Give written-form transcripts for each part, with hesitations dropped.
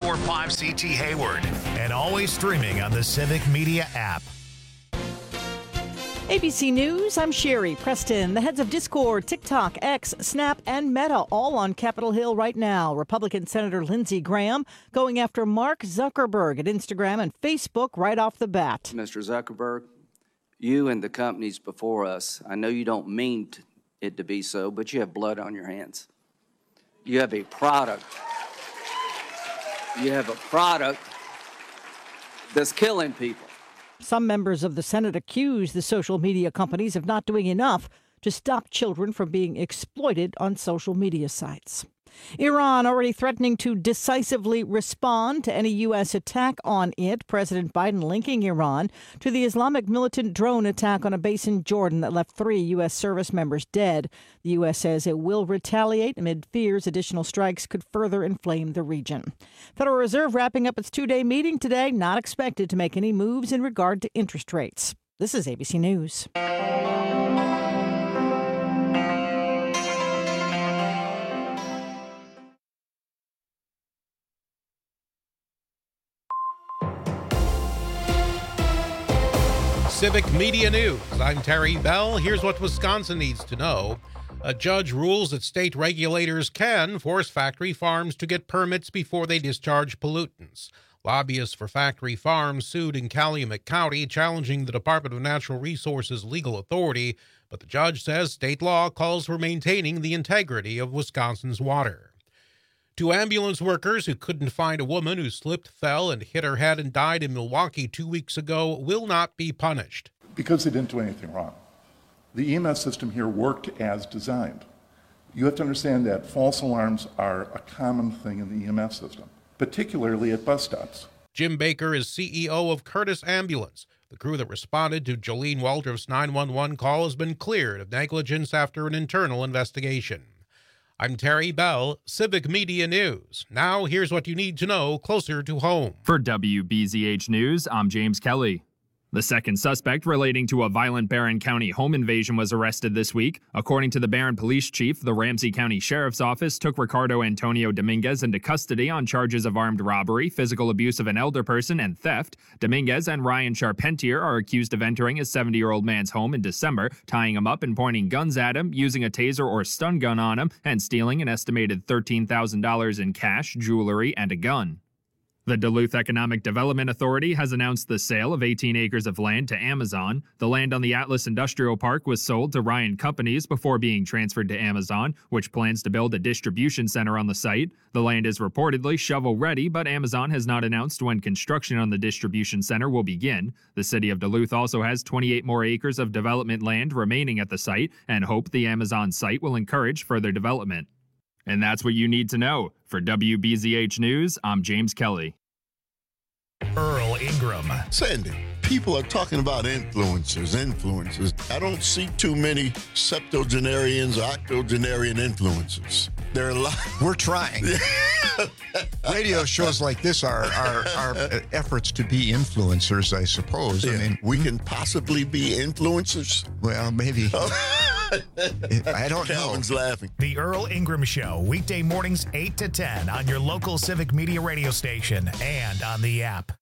94.5 CT Hayward, and always streaming on the Civic Media app. ABC News, I'm Sherry Preston. The heads of Discord, TikTok, X, Snap, and Meta all on Capitol Hill right now. Republican Senator Lindsey Graham going after Mark Zuckerberg at Instagram and Facebook right off the bat. Mr. Zuckerberg, you and the companies before us, I know you don't mean it to be so, but you have blood on your hands. You have a product. You have a product that's killing people. Some members of the Senate accuse the social media companies of not doing enough to stop children from being exploited on social media sites. Iran already threatening to decisively respond to any U.S. attack on it. President Biden linking Iran to the Islamic militant drone attack on a base in Jordan that left 3 U.S. service members dead. The U.S. says it will retaliate amid fears additional strikes could further inflame the region. Federal Reserve wrapping up its 2-day meeting today, not expected to make any moves in regard to interest rates. This is ABC News. Civic Media News. I'm Terry Bell. Here's what Wisconsin needs to know. A judge rules that state regulators can force factory farms to get permits before they discharge pollutants. Lobbyists for factory farms sued in Calumet County, challenging the Department of Natural Resources' legal authority, but the judge says state law calls for maintaining the integrity of Wisconsin's water. 2 ambulance workers who couldn't find a woman who slipped, fell, and hit her head and died in Milwaukee 2 weeks ago will not be punished. Because they didn't do anything wrong. The EMS system here worked as designed. You have to understand that false alarms are a common thing in the EMS system, particularly at bus stops. Jim Baker is CEO of Curtis Ambulance. The crew that responded to Jolene Waldrop's 911 call has been cleared of negligence after an internal investigation. I'm Terry Bell, Civic Media News. Now, here's what you need to know closer to home. For WBZH News, I'm James Kelly. The second suspect relating to a violent Barron County home invasion was arrested this week. According to the Barron Police Chief, the Ramsey County Sheriff's Office took Ricardo Antonio Dominguez into custody on charges of armed robbery, physical abuse of an elder person, and theft. Dominguez and Ryan Charpentier are accused of entering a 70-year-old man's home in December, tying him up and pointing guns at him, using a taser or stun gun on him, and stealing an estimated $13,000 in cash, jewelry, and a gun. The Duluth Economic Development Authority has announced the sale of 18 acres of land to Amazon. The land on the Atlas Industrial Park was sold to Ryan Companies before being transferred to Amazon, which plans to build a distribution center on the site. The land is reportedly shovel-ready, but Amazon has not announced when construction on the distribution center will begin. The city of Duluth also has 28 more acres of development land remaining at the site and hope the Amazon site will encourage further development. And that's what you need to know. For WBZH News, I'm James Kelly. Earl Ingram. Sandy, people are talking about influencers. I don't see too many septuagenarians or octogenarian influencers. There are a lot. We're trying. Radio shows like this are efforts to be influencers, I suppose. Yeah. I mean, we can possibly be influencers. Well, maybe. I don't know. Calvin's laughing. The Earl Ingram Show, weekday mornings 8 to 10 on your local Civic Media radio station and on the app.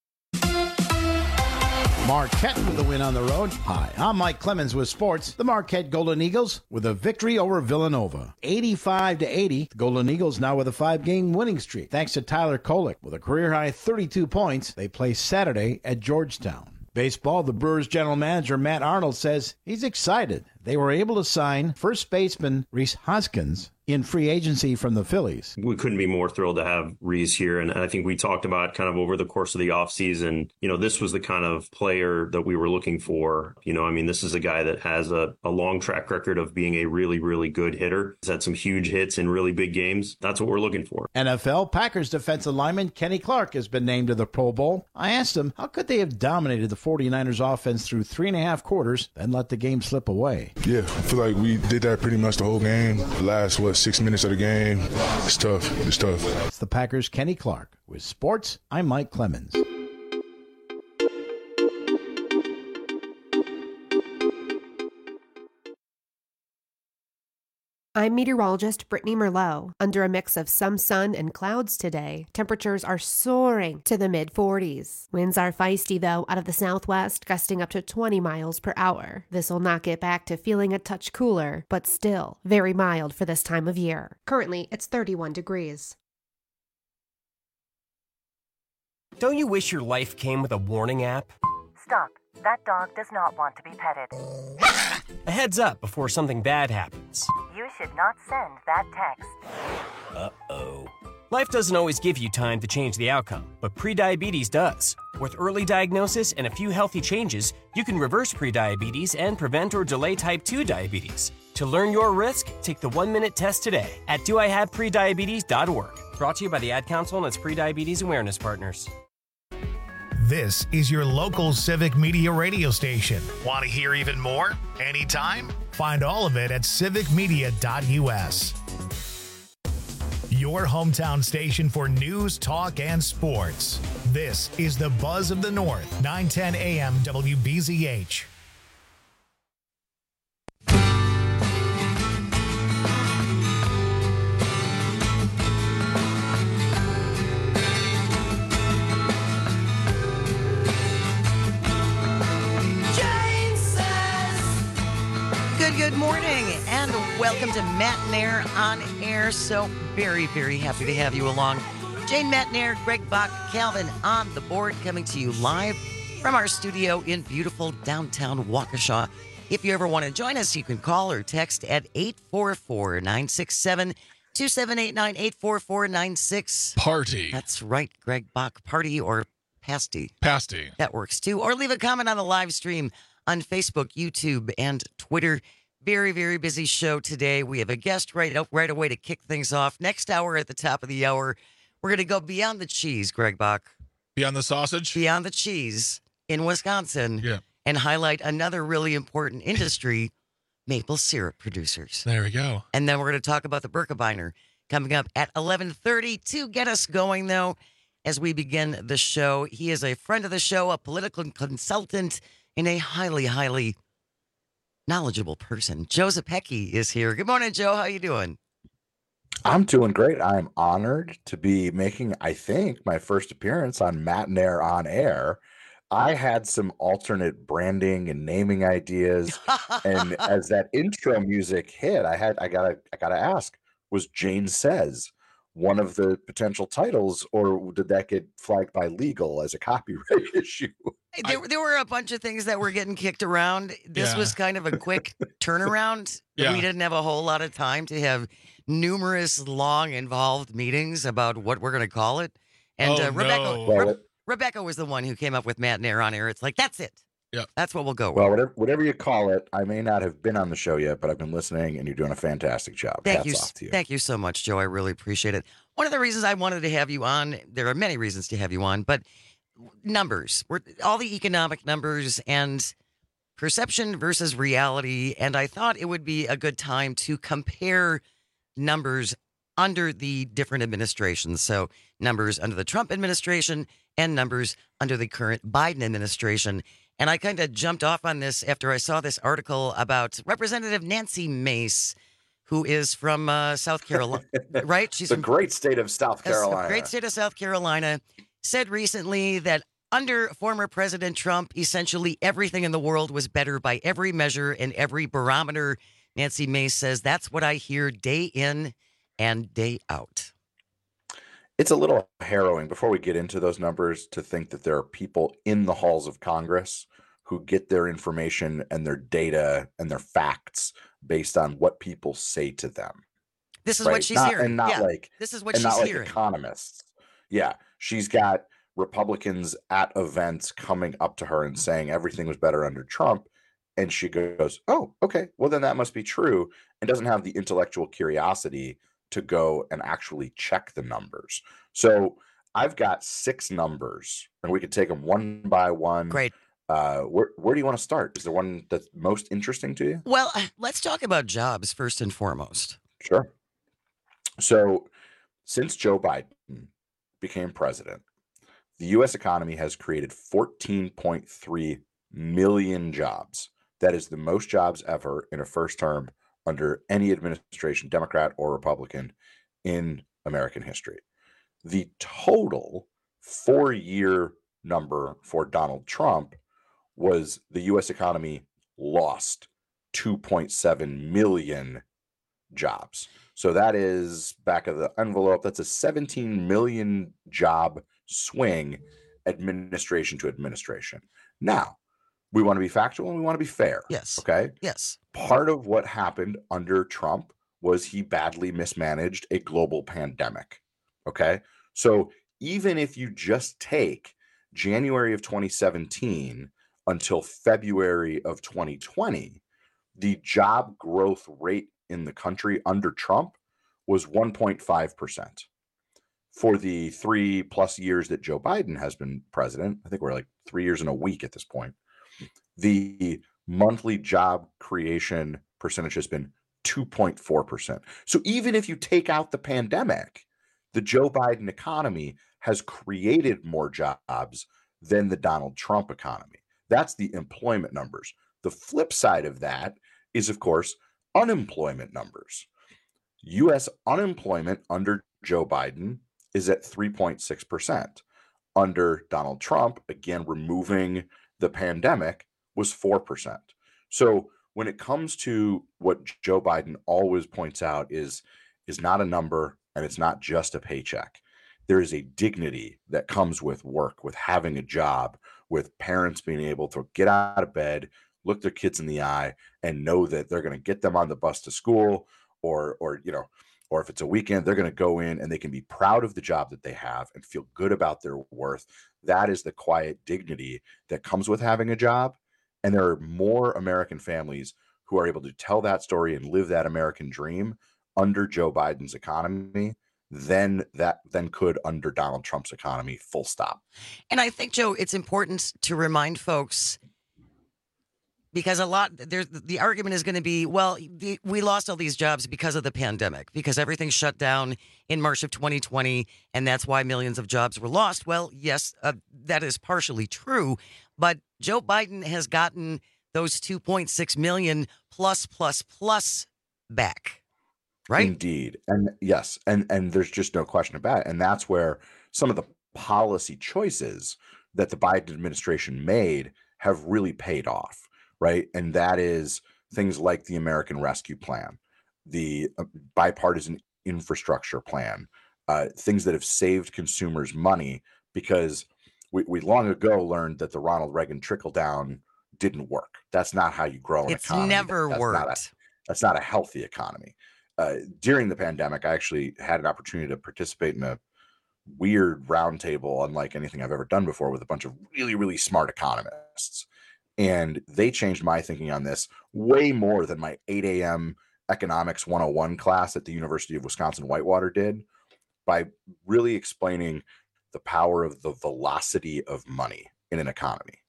Marquette with the win on the road. Hi, I'm Mike Clemens with sports. The Marquette Golden Eagles with a victory over Villanova. 85-80. The Golden Eagles now with a 5-game winning streak. Thanks to Tyler Kolek with a career-high 32 points. They play Saturday at Georgetown. Baseball, the Brewers general manager Matt Arnold says he's excited. They were able to sign first baseman Rhys Hoskins in free agency from the Phillies. We couldn't be more thrilled to have Rhys here. And I think we talked about kind of over the course of the offseason, this was the kind of player that we were looking for. This is a guy that has a long track record of being a really, really good hitter. He's had some huge hits in really big games. That's what we're looking for. NFL, Packers defensive lineman Kenny Clark has been named to the Pro Bowl. I asked him, how could they have dominated the 49ers offense through 3.5 quarters, then let the game slip away? Yeah, I feel like we did that pretty much the whole game. The last, 6 minutes of the game. It's tough. It's the Packers' Kenny Clark. With sports, I'm Mike Clemens. I'm meteorologist Brittany Merlot. Under a mix of some sun and clouds today, temperatures are soaring to the mid-40s. Winds are feisty, though, out of the southwest, gusting up to 20 miles per hour. This will knock it back to feeling a touch cooler, but still very mild for this time of year. Currently, it's 31 degrees. Don't you wish your life came with a warning app? Stop. That dog does not want to be petted. A heads up before something bad happens. You should not send that text. Uh-oh. Life doesn't always give you time to change the outcome, but prediabetes does. With early diagnosis and a few healthy changes, you can reverse prediabetes and prevent or delay type 2 diabetes. To learn your risk, take the 1-minute test today at doihaveprediabetes.org. Brought to you by the Ad Council and its prediabetes awareness partners. This is your local Civic Media radio station. Want to hear even more? Anytime? Find all of it at civicmedia.us. Your hometown station for news, talk, and sports. This is the Buzz of the North, 910 AM WBZH. Good morning and welcome to Matt Nair on Air. So very, very happy to have you along. Jane Matt Nair, Greg Bach, Calvin on the board, coming to you live from our studio in beautiful downtown Waukesha. If you ever want to join us, you can call or text at 844-967-2789, 844-96. Party. That's right, Greg Bach. Party or pasty. Pasty. That works too. Or leave a comment on the live stream on Facebook, YouTube, and Twitter. Very, very busy show today. We have a guest right away to kick things off. Next hour at the top of the hour, we're going to go beyond the cheese, Greg Bach. Beyond the sausage? Beyond the cheese in Wisconsin. Yeah. And highlight another really important industry, maple syrup producers. There we go. And then we're going to talk about the Birkebeiner coming up at 11:30. To get us going, though, as we begin the show, he is a friend of the show, a political consultant, and a highly, highly knowledgeable person. Joe Zepecki is here. Good morning, Joe. How you doing? I'm doing great. I'm honored to be making, I think, my first appearance on Matt Nair on Air. I had some alternate branding and naming ideas, and as that intro music hit, I gotta ask: was Jane Says one of the potential titles, or did that get flagged by legal as a copyright issue? There were a bunch of things that were getting kicked around. This was kind of a quick turnaround. Yeah. We didn't have a whole lot of time to have numerous long involved meetings about what we're going to call it. And Rebecca was the one who came up with Matt Nair on Air. It's like, that's it. Yeah, that's what we'll go with. Well, whatever you call it, I may not have been on the show yet, but I've been listening, and you're doing a fantastic job. Hats off to you. Thank you so much, Joe. I really appreciate it. One of the reasons I wanted to have you on, there are many reasons to have you on, but numbers, all the economic numbers and perception versus reality, and I thought it would be a good time to compare numbers under the different administrations. So numbers under the Trump administration and numbers under the current Biden administration. And I kind of jumped off on this after I saw this article about Representative Nancy Mace, who is from South Carolina, right? She's from the great state of South Carolina. Great state of South Carolina. Said recently that under former President Trump, essentially everything in the world was better by every measure and every barometer. Nancy Mace says, that's what I hear day in and day out. It's a little harrowing, before we get into those numbers, to think that there are people in the halls of Congress who get their information and their data and their facts based on what people say to them. This is what she's hearing. And not like this is what she's hearing. Economists. Yeah, she's got Republicans at events coming up to her and saying everything was better under Trump, and she goes, "Oh, okay, well then that must be true," and doesn't have the intellectual curiosity to go and actually check the numbers. So I've got 6 numbers, and we could take them one by one. Great. Where do you want to start? Is there one that's most interesting to you? Well, let's talk about jobs first and foremost. Sure. So since Joe Biden became president, the U.S. economy has created 14.3 million jobs. That is the most jobs ever in a first term under any administration, Democrat or Republican, in American history. The total 4-year number for Donald Trump was the U.S. economy lost 2.7 million jobs. So that is, back of the envelope, that's a 17 million job swing, administration to administration. Now, we want to be factual and we want to be fair. Yes. Okay? Yes. Part of what happened under Trump was he badly mismanaged a global pandemic. Okay? So even if you just take January of 2017 until February of 2020, the job growth rate in the country under Trump was 1.5%. For the 3+ years that Joe Biden has been president, I think we're like 3 years and a week at this point, the monthly job creation percentage has been 2.4%. So even if you take out the pandemic, the Joe Biden economy has created more jobs than the Donald Trump economy. That's the employment numbers. The flip side of that is, of course, unemployment numbers. U.S. unemployment under Joe Biden is at 3.6%. Under Donald Trump, again, removing the pandemic, was 4%. So when it comes to what Joe Biden always points out is not a number, and it's not just a paycheck. There is a dignity that comes with work, with having a job, with parents being able to get out of bed, look their kids in the eye, and know that they're going to get them on the bus to school, or if it's a weekend, they're going to go in and they can be proud of the job that they have and feel good about their worth. That is the quiet dignity that comes with having a job. And there are more American families who are able to tell that story and live that American dream under Joe Biden's economy than could under Donald Trump's economy, full stop. And I think, Joe, it's important to remind folks, because the argument is going to be, well, we lost all these jobs because of the pandemic, because everything shut down in March of 2020, and that's why millions of jobs were lost. Well, yes, that is partially true, but Joe Biden has gotten those 2.6 million plus back, right? Indeed. And yes, and there's just no question about it. And that's where some of the policy choices that the Biden administration made have really paid off, right? And that is things like the American Rescue Plan, the bipartisan infrastructure plan, things that have saved consumers money, because we long ago learned that the Ronald Reagan trickle down didn't work. That's not how you grow an economy. It's never worked. That's not a healthy economy. During the pandemic, I actually had an opportunity to participate in a weird roundtable, unlike anything I've ever done before, with a bunch of really, really smart economists. And they changed my thinking on this way more than my 8 a.m. Economics 101 class at the University of Wisconsin-Whitewater did, by really explaining the power of the velocity of money in an economy.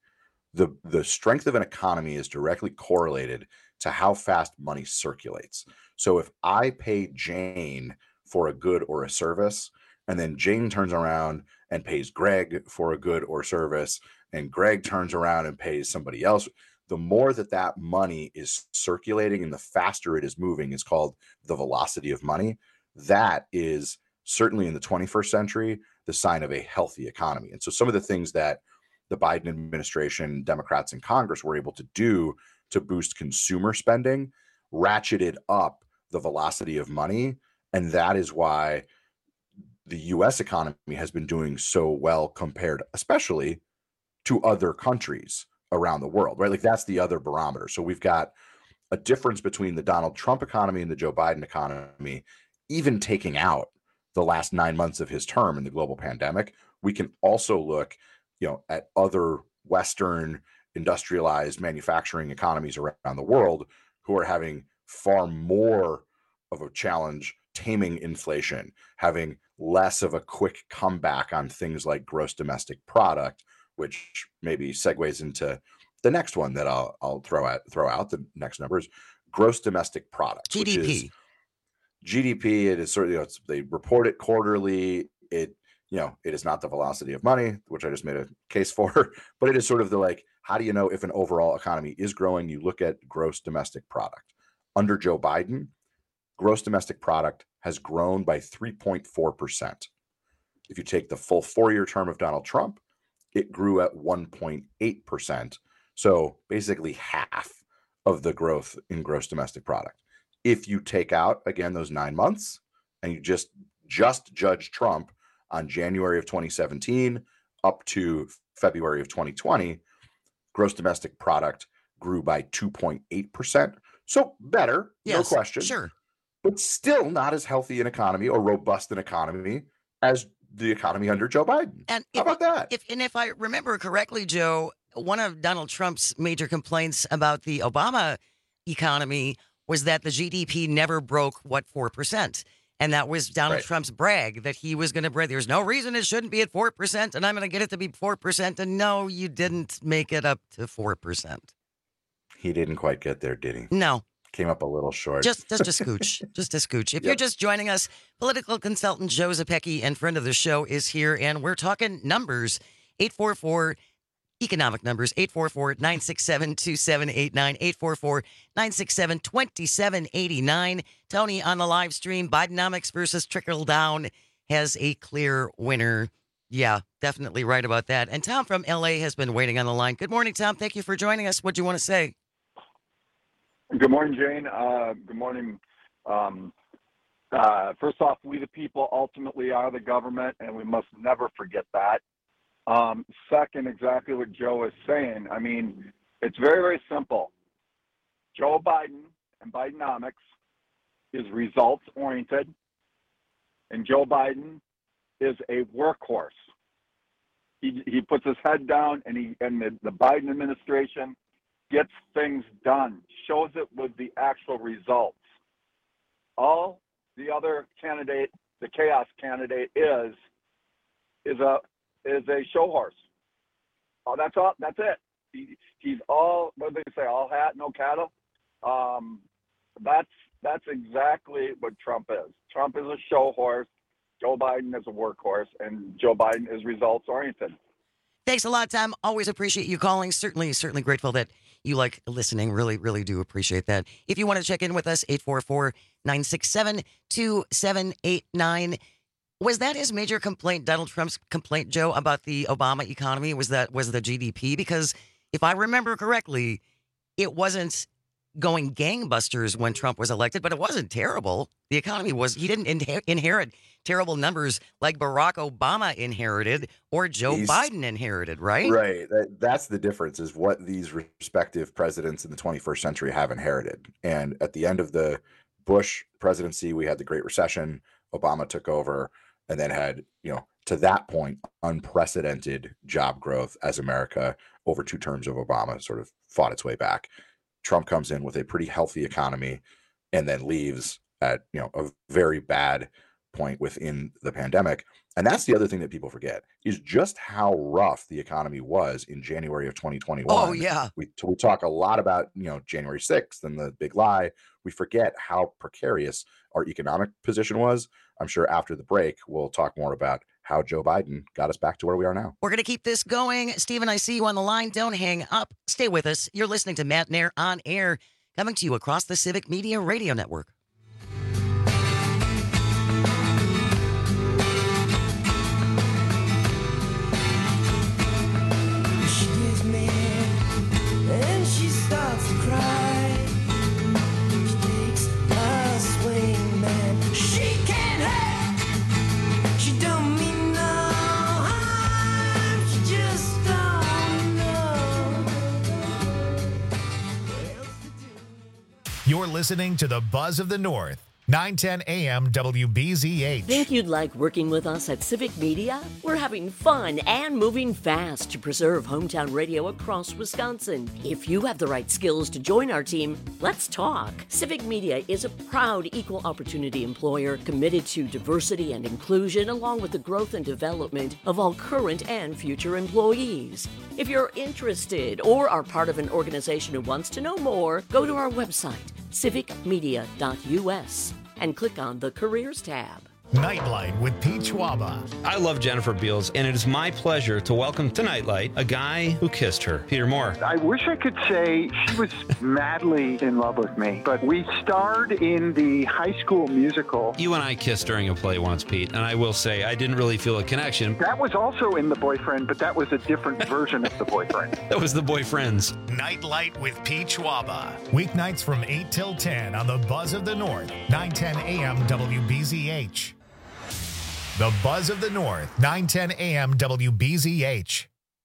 The strength of an economy is directly correlated to how fast money circulates. So if I pay Jane for a good or a service, and then Jane turns around and pays Greg for a good or service, and Greg turns around and pays somebody else, the more that money is circulating and the faster it is moving is called the velocity of money. That is certainly in the 21st century the sign of a healthy economy. And so some of the things that the Biden administration, Democrats in Congress were able to do to boost consumer spending ratcheted up the velocity of money. And that is why the U.S. economy has been doing so well compared, especially to other countries around the world, right? Like that's the other barometer. So we've got a difference between the Donald Trump economy and the Joe Biden economy, even taking out the last 9 months of his term in the global pandemic. We can also look, at other Western industrialized manufacturing economies around the world who are having far more of a challenge taming inflation, having less of a quick comeback on things like gross domestic product, which maybe segues into the next one that I'll throw out. The next number is gross domestic product, GDP. Which is GDP. It is sort of, they report it quarterly. It is not the velocity of money, which I just made a case for, but it is sort of the, like, how do you know if an overall economy is growing? You look at gross domestic product. under Joe Biden, gross domestic product has grown by 3.4%. If you take the full 4-year term of Donald Trump, it grew at 1.8%. So basically half of the growth in gross domestic product. If you take out, again, those 9 months and you just judge Trump on January of 2017 up to February of 2020, gross domestic product grew by 2.8%. So better, yes, no question. Sure. But still not as healthy an economy or robust an economy as the economy under Joe Biden. And how about that? If I remember correctly, Joe, one of Donald Trump's major complaints about the Obama economy was that the GDP never broke 4%. And that was Donald Trump's brag that he was going to brag. There's no reason it shouldn't be at 4%, and I'm going to get it to be 4%. And no, you didn't make it up to 4%. He didn't quite get there, did he? No. Came up a little short. Just a scooch. Just a scooch. If you're just joining us, political consultant Joe Zepecki and friend of the show is here, and we're talking numbers. 844 economic numbers, 844-967-2789, 844-967-2789. Tony on the live stream, Bidenomics versus trickle down has a clear winner. Yeah, definitely right about that. And Tom from LA has been waiting on the line. Good morning, Tom. Thank you for joining us. What do you want to say? Good morning, Jane. Good morning. First off, we the people ultimately are the government, and we must never forget that. Second, exactly what Joe is saying. I mean, it's very, very simple. Joe Biden and Bidenomics is results-oriented, and Joe Biden is a workhorse. He puts his head down, and the Biden administration gets things done, shows it with the actual results. All the other candidate, the chaos candidate, is a show horse. Oh, that's all. That's it. He's all, what do they say? All hat, no cattle. That's exactly what Trump is. Trump is a show horse. Joe Biden is a workhorse, and Joe Biden is results oriented. Thanks a lot, Tom. Always appreciate you calling. Certainly grateful that you like listening. Really, really do appreciate that. If you want to check in with us, 844-967-2789. Was that his major complaint, Donald Trump's complaint, Joe, about the Obama economy? Was the GDP? Because if I remember correctly, it wasn't going gangbusters when Trump was elected, but it wasn't terrible. The economy was, he didn't inherit terrible numbers like Barack Obama inherited or Joe Biden inherited, right? Right. That's the difference, is what these respective presidents in the 21st century have inherited. And at the end of the Bush presidency, we had the Great Recession. Obama took over and then had, to that point, unprecedented job growth as America over 2 terms of Obama sort of fought its way back. Trump comes in with a pretty healthy economy and then leaves at, a very bad point within the pandemic. And that's the other thing that people forget, is just how rough the economy was in January of 2021. Oh, yeah. We talk a lot about, January 6th and the big lie. We forget how precarious our economic position was. I'm sure after the break, we'll talk more about how Joe Biden got us back to where we are now. We're going to keep this going. Stephen, I see you on the line. Don't hang up. Stay with us. You're listening to Matt Nair on Air, coming to you across the Civic Media Radio Network. She gets mad and she starts to cry. She takes a swing, man. She can't help. She don't mean no harm. She just don't know. You're listening to the Buzz of the North. 910 AM WBZH. Think you'd like working with us at Civic Media? We're having fun and moving fast to preserve hometown radio across Wisconsin. If you have the right skills to join our team, let's talk. Civic Media is a proud equal opportunity employer committed to diversity and inclusion, along with the growth and development of all current and future employees. If you're interested or are part of an organization who wants to know more, go to our website, civicmedia.us. and click on the Careers tab. Nightlight with Pete Schwaba. I love Jennifer Beals, and it is my pleasure to welcome to Nightlight a guy who kissed her, Peter Moore. I wish I could say she was madly in love with me, but we starred in the High School Musical. You and I kissed during a play once, Pete, and I will say I didn't really feel a connection. That was also in The Boyfriend, but that was a different version of The Boyfriend. That was The Boyfriends. Nightlight with Pete Schwaba. Weeknights from 8 till 10 on the Buzz of the North, 910 AM WBZH. The Buzz of the North, 910 AM WBZH.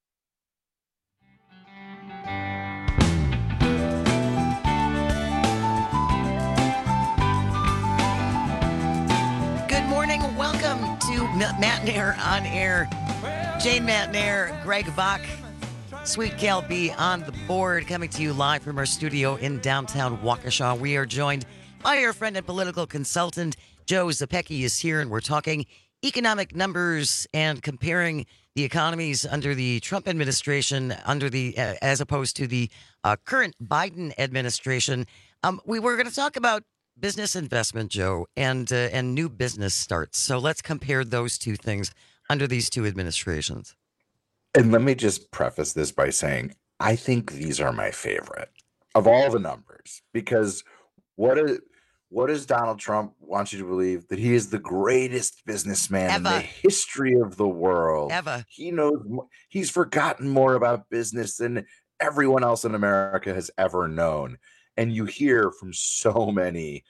Good morning. Welcome to Matt Nair on Air. Jane Matt Nair, Greg Bach, Sweet Cal B on the board, coming to you live from our studio in downtown Waukesha. We are joined by our friend and political consultant, Joe Zepecki is here, and we're talking economic numbers and comparing the economies under the Trump administration as opposed to the current Biden administration. We were going to talk about business investment, Joe, and new business starts. So let's compare those two things under these two administrations. And let me just preface this by saying, I think these are my favorite of all the numbers, because what does Donald Trump want you to believe? That he is the greatest businessman in the history of the world. Ever. He knows, he's forgotten more about business than everyone else in America has ever known. And you hear from so many,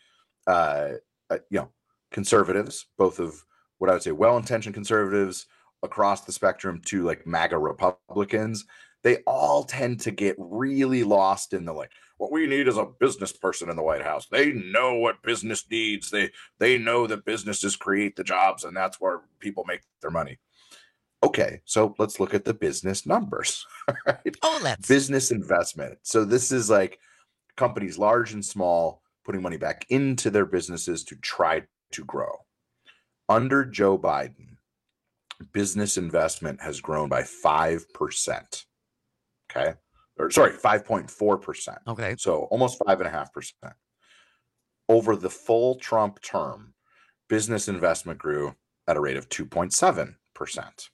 conservatives, both of what I would say well-intentioned conservatives across the spectrum to like MAGA Republicans. They all tend to get really lost in the what we need is a business person in the White House. They know what business needs. They know that businesses create the jobs, and that's where people make their money. Okay, so let's look at the business numbers. Right? Oh, let's. Business investment. So this is like companies large and small putting money back into their businesses to try to grow. Under Joe Biden, business investment has grown by 5%. Okay. Or sorry, 5.4%. Okay. So almost 5.5%. Over the full Trump term, business investment grew at a rate of 2.7%.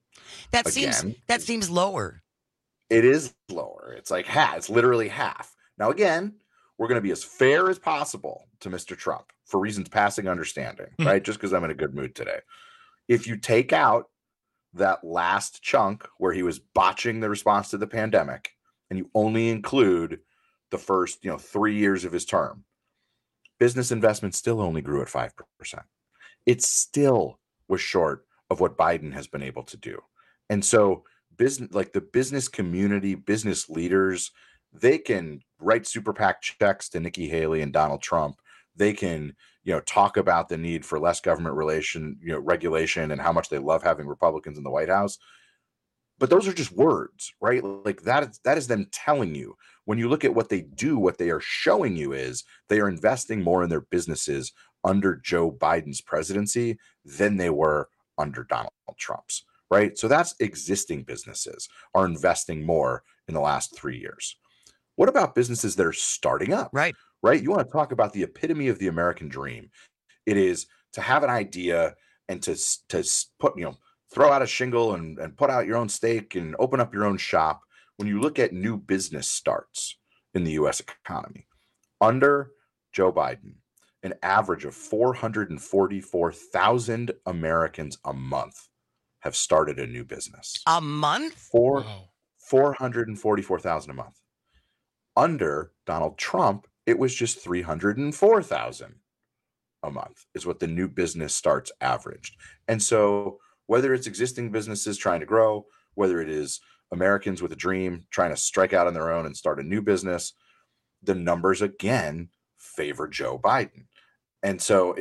That seems lower. It is lower. It's like half. It's literally half. Now, again, we're going to be as fair as possible to Mr. Trump for reasons passing understanding, right? Just because I'm in a good mood today. If you take out that last chunk where he was botching the response to the pandemic, and you only include the first, 3 years of his term, business investment still only grew at 5%. It still was short of what Biden has been able to do. And so the business community, business leaders, they can write super PAC checks to Nikki Haley and Donald Trump. They can, talk about the need for less government regulation and how much they love having Republicans in the White House. But those are just words, right? Like that is them telling you. When you look at what they do, what they are showing you is they are investing more in their businesses under Joe Biden's presidency than they were under Donald Trump's, right? So that's existing businesses are investing more in the last 3 years. What about businesses that are starting up? Right. You want to talk about the epitome of the American dream. It is to have an idea and to put, throw out a shingle and put out your own stake and open up your own shop. When you look at new business starts in the U.S. economy, under Joe Biden, an average of 444,000 Americans a month have started a new business. A month? 444,000 a month. Under Donald Trump, it was just 304,000 a month is what the new business starts averaged. And so whether it's existing businesses trying to grow, whether it is Americans with a dream trying to strike out on their own and start a new business, the numbers again favor Joe Biden. And so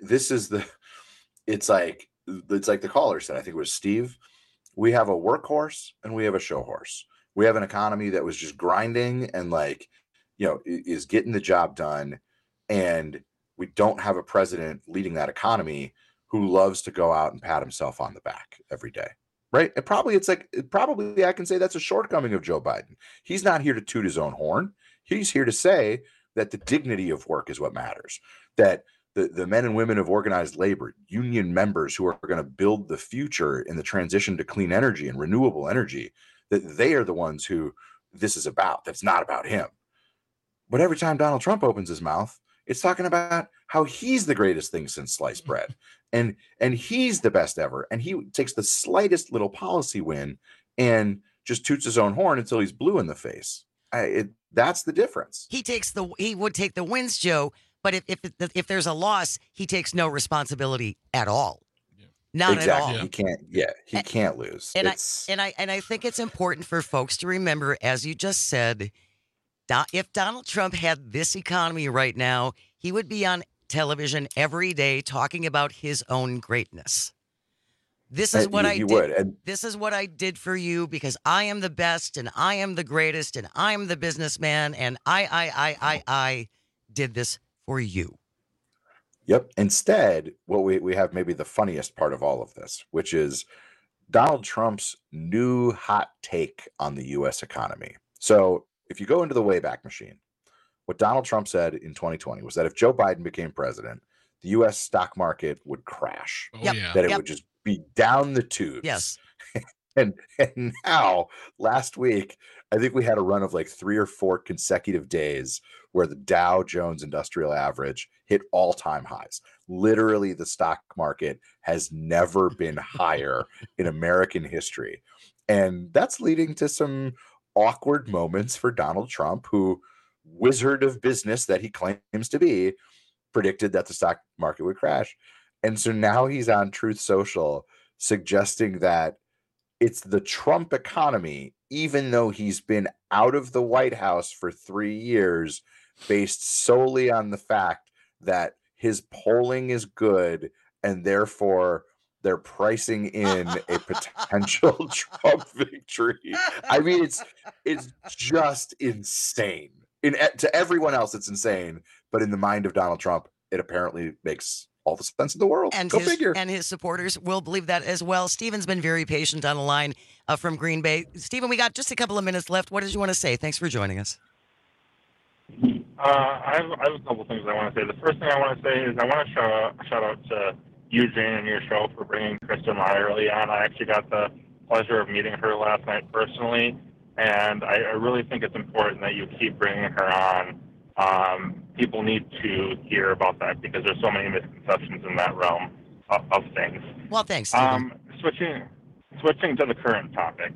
it's like the caller said, I think it was Steve, we have a workhorse and we have a show horse. We have an economy that was just grinding and is getting the job done. And we don't have a president leading that economy who loves to go out and pat himself on the back every day. Right. And probably I can say that's a shortcoming of Joe Biden. He's not here to toot his own horn. He's here to say that the dignity of work is what matters, that the men and women of organized labor, union members who are going to build the future in the transition to clean energy and renewable energy, that they are the ones who this is about. That's not about him. But every time Donald Trump opens his mouth, it's talking about how he's the greatest thing since sliced bread, and he's the best ever. And he takes the slightest little policy win and just toots his own horn until he's blue in the face. That's the difference. He would take the wins, Joe, but if there's a loss, he takes no responsibility at all. Not exactly. at all. He can't. Yeah, he can't lose. And I think it's important for folks to remember, as you just said, if Donald Trump had this economy right now, he would be on television every day talking about his own greatness. This is what I did. This is what I did for you because I am the best and I am the greatest and I am the businessman and I did this for you. Yep. Instead, what we have maybe the funniest part of all of this, which is Donald Trump's new hot take on the U.S. economy. So if you go into the Wayback Machine, what Donald Trump said in 2020 was that if Joe Biden became president, the U.S. stock market would crash. That it would just be down the tubes. Yes. And now, last week, I think we had a run of like 3 or 4 consecutive days where the Dow Jones Industrial Average hit all-time highs. Literally, the stock market has never been higher in American history. And that's leading to some awkward moments for Donald Trump, who, wizard of business that he claims to be, predicted that the stock market would crash. And so now he's on Truth Social suggesting that it's the Trump economy, even though he's been out of the White House for 3 years, based solely on the fact that his polling is good and therefore they're pricing in a potential Trump victory. I mean, it's just insane. To everyone else, it's insane. But in the mind of Donald Trump, it apparently makes all the sense in the world. And Go figure. And his supporters will believe that as well. Stephen's been very patient on the line from Green Bay. Stephen, we got just a couple of minutes left. What did you want to say? Thanks for joining us. I have a couple things I want to say. The first thing I want to say is I want to shout out to you, Jane, and your show for bringing Kristen Meyerly on. I actually got the pleasure of meeting her last night personally, and I really think it's important that you keep bringing her on. People need to hear about that because there's so many misconceptions in that realm of things. Well, thanks, Stephen. Switching to the current topic,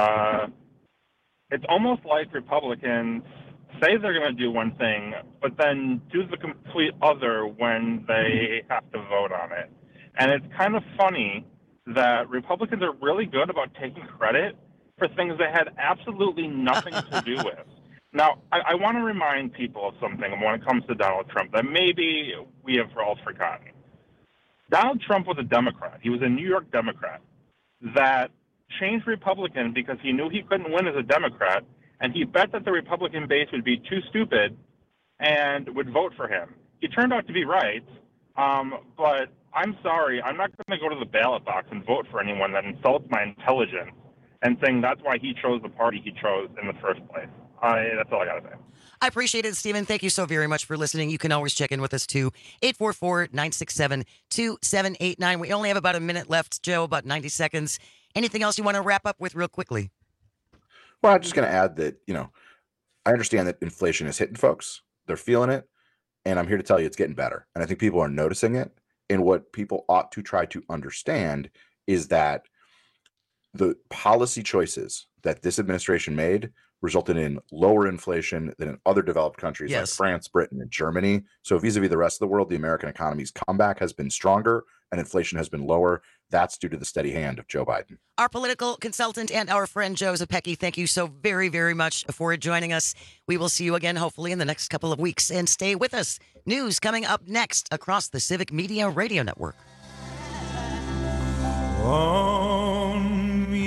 it's almost like Republicans say they're going to do one thing, but then do the complete other when they have to vote on it. And it's kind of funny that Republicans are really good about taking credit for things they had absolutely nothing to do with. Now, I want to remind people of something when it comes to Donald Trump that maybe we have all forgotten. Donald Trump was a Democrat. He was a New York Democrat that changed Republican because he knew he couldn't win as a Democrat, and he bet that the Republican base would be too stupid and would vote for him. He turned out to be right, but I'm sorry, I'm not going to go to the ballot box and vote for anyone that insults my intelligence and saying that's why he chose the party he chose in the first place. That's all I got to say. I appreciate it, Stephen. Thank you so very much for listening. You can always check in with us, too. 844-967-2789. We only have about a minute left, Joe, about 90 seconds. Anything else you want to wrap up with real quickly? Well, I'm just going to add that, I understand that inflation is hitting folks. They're feeling it. And I'm here to tell you it's getting better. And I think people are noticing it. And what people ought to try to understand is that the policy choices that this administration made resulted in lower inflation than in other developed countries like France, Britain, and Germany. So vis-a-vis the rest of the world, the American economy's comeback has been stronger and inflation has been lower. That's due to the steady hand of Joe Biden. Our political consultant and our friend Joe Zepecki, thank you so very, very much for joining us. We will see you again, hopefully, in the next couple of weeks. And stay with us. News coming up next across the Civic Media Radio Network. On me.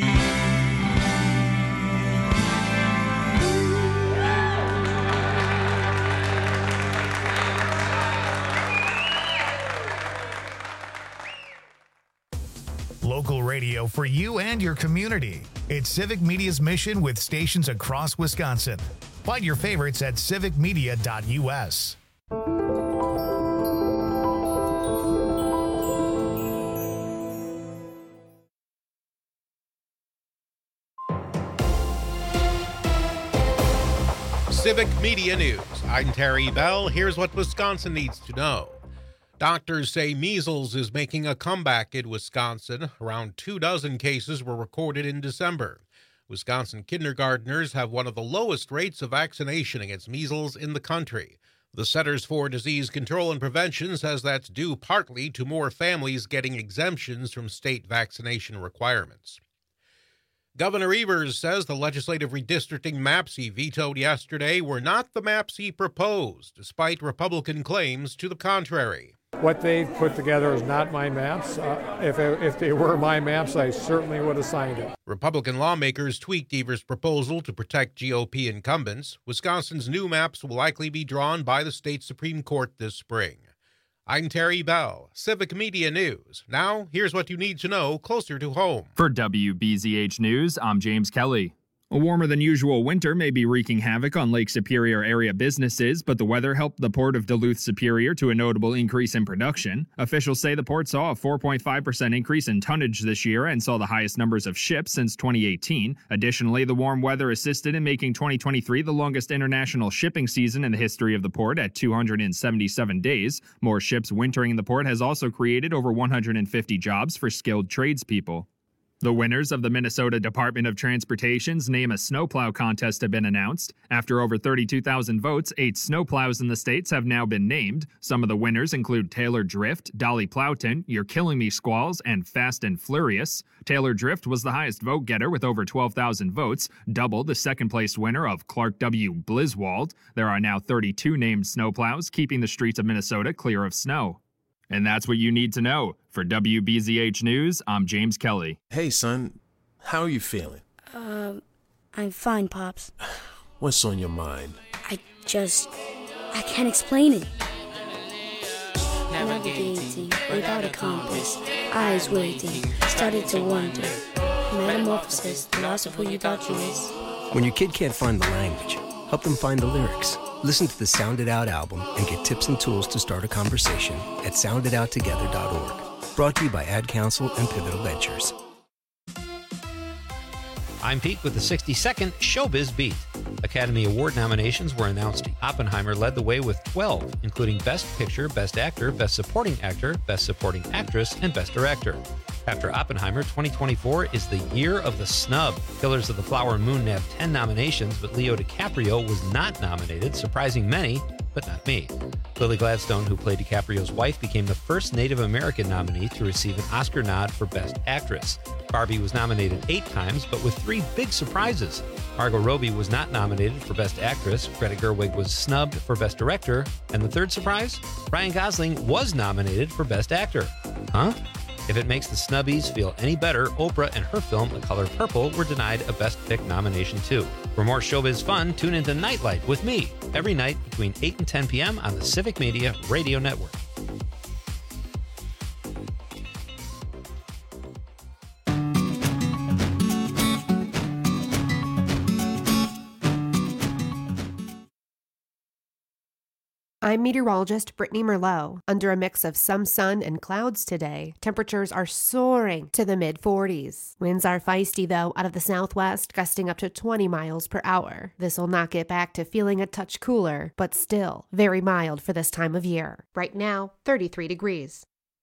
Local radio for you and your community. It's Civic Media's mission with stations across Wisconsin. Find your favorites at civicmedia.us. Civic Media News. I'm Terry Bell. Here's what Wisconsin needs to know. Doctors say measles is making a comeback in Wisconsin. Around 24 cases were recorded in December. Wisconsin kindergartners have one of the lowest rates of vaccination against measles in the country. The Centers for Disease Control and Prevention says that's due partly to more families getting exemptions from state vaccination requirements. Governor Evers says the legislative redistricting maps he vetoed yesterday were not the maps he proposed, despite Republican claims to the contrary. What they've put together is not my maps. If they were my maps, I certainly would have signed it. Republican lawmakers tweaked Evers' proposal to protect GOP incumbents. Wisconsin's new maps will likely be drawn by the state Supreme Court this spring. I'm Terry Bell, Civic Media News. Now, here's what you need to know closer to home. For WBZH News, I'm James Kelly. A warmer than usual winter may be wreaking havoc on Lake Superior area businesses, but the weather helped the port of Duluth Superior to a notable increase in production. Officials say the port saw a 4.5% increase in tonnage this year and saw the highest numbers of ships since 2018. Additionally, the warm weather assisted in making 2023 the longest international shipping season in the history of the port at 277 days. More ships wintering in the port has also created over 150 jobs for skilled tradespeople. The winners of the Minnesota Department of Transportation's Name a Snowplow contest have been announced. After over 32,000 votes, 8 snowplows in the states have now been named. Some of the winners include Taylor Drift, Dolly Plowton, You're Killing Me Squalls, and Fast and Furious. Taylor Drift was the highest vote getter with over 12,000 votes, double the second-place winner of Clark W. Bliswald. There are now 32 named snowplows, keeping the streets of Minnesota clear of snow. And that's what you need to know. For WBZH News, I'm James Kelly. Hey, son. How are you feeling? I'm fine, Pops. What's on your mind? I can't explain it. Navigating without a compass, eyes waiting, started to wonder. Metamorphosis, the loss of who you thought you was. When your kid can't find the language, help them find the lyrics. Listen to the Sound It Out album and get tips and tools to start a conversation at sounditouttogether.org. Brought to you by Ad Council and Pivotal Ventures. I'm Pete with the 60-second Showbiz Beat. Academy Award nominations were announced. Oppenheimer led the way with 12, including Best Picture, Best Actor, Best Supporting Actor, Best Supporting Actress, and Best Director. After Oppenheimer, 2024 is the year of the snub. Killers of the Flower Moon nabbed 10 nominations, but Leo DiCaprio was not nominated, surprising many, but not me. Lily Gladstone, who played DiCaprio's wife, became the first Native American nominee to receive an Oscar nod for Best Actress. Barbie was nominated 8 times, but with 3 big surprises. Margot Robbie was not nominated for Best Actress, Greta Gerwig was snubbed for Best Director, and the third surprise? Ryan Gosling was nominated for Best Actor. Huh? If it makes the snubbies feel any better, Oprah and her film A Color Purple were denied a Best Pick nomination too. For more showbiz fun, tune into Nightlight with me every night between 8 and 10 p.m. on the Civic Media Radio Network. I'm meteorologist Brittany Merlot. Under a mix of some sun and clouds today, temperatures are soaring to the mid-40s. Winds are feisty, though, out of the southwest, gusting up to 20 miles per hour. This will not get back to feeling a touch cooler, but still very mild for this time of year. Right now, 33 degrees.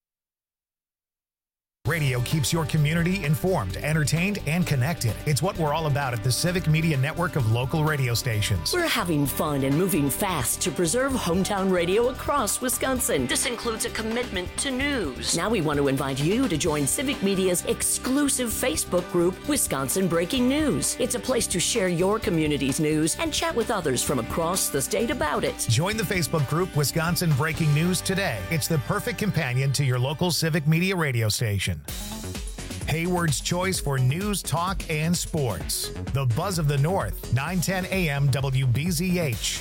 Radio keeps your community informed, entertained, and connected. It's what we're all about at the Civic Media Network of local radio stations. We're having fun and moving fast to preserve hometown radio across Wisconsin. This includes a commitment to news. Now we want to invite you to join Civic Media's exclusive Facebook group, Wisconsin Breaking News. It's a place to share your community's news and chat with others from across the state about it. Join the Facebook group Wisconsin Breaking News today. It's the perfect companion to your local Civic Media radio station. Hayward's choice for news, talk, and sports. The Buzz of the North, 910 AM WBZH.